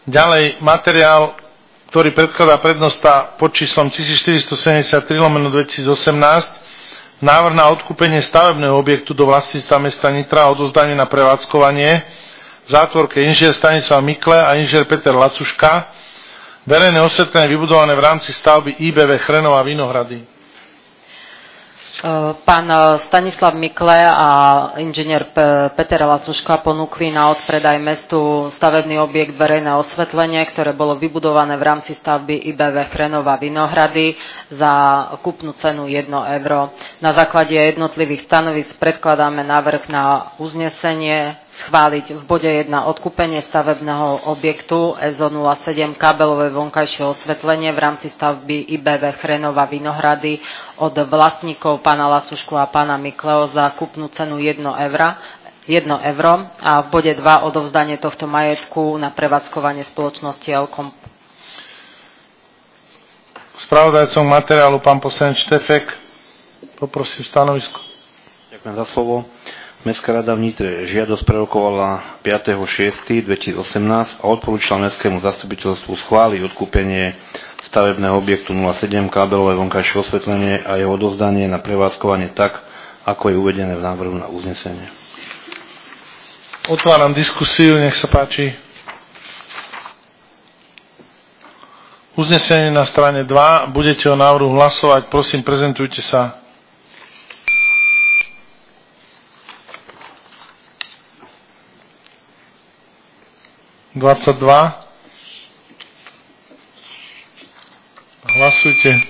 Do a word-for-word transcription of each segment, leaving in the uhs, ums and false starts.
Ďalej materiál, ktorý predkladá prednosta pod číslom tisícštyristosedemdesiattri lomeno dvetisícosemnásť, návrh na odkúpenie stavebného objektu do vlastníctva mesta Nitra a odozdanie na prevádzkovanie v zátvorke inžinier Stanislav Mikle a inžinier Peter Lacuška, verejné osvetlenie vybudované v rámci stavby í bé vé Chrenova Vinohrady. Pán Stanislav Mikle a inžinier Peter Lacuška ponúkli na odpredaj mestu stavebný objekt verejné osvetlenie, ktoré bolo vybudované v rámci stavby í bé vé Chrenova Vinohrady za kúpnu cenu jedno euro. Na základe jednotlivých stanovísk predkladáme návrh na uznesenie schváliť v bode jeden odkúpenie stavebného objektu es o nula sedem kábelové vonkajšie osvetlenie v rámci stavby í bé vé Chrenova Vinohrady od vlastníkov pána Lacušku a pána Mikleo za kúpnu cenu jedno euro a v bode dva odovzdanie tohto majetku na prevádzkovanie spoločnosti Elkom. Spravodajcom materiálu pán poslanec Štefek. Poprosím stanovisko. Ďakujem za slovo. Mestská rada v Nitre žiadosť prerokovala piateho šiesteho dvetisícosemnásť a odporúčila mestskému zastupiteľstvu schváliť odkúpenie stavebného objektu nula sedem kábelové vonkajšie osvetlenie a jeho odovzdanie na prevádzkovanie tak, ako je uvedené v návrhu na uznesenie. Otváram diskusiu, nech sa páči. Uznesenie na strane dva, budete o návrhu hlasovať, prosím, prezentujte sa. dvadsaťdva. Hlasujte.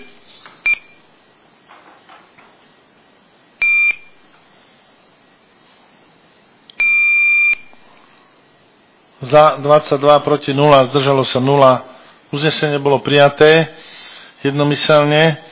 Za dvadsaťdva, proti nula, zdržalo sa nula. Uznesenie bolo prijaté jednomyselne.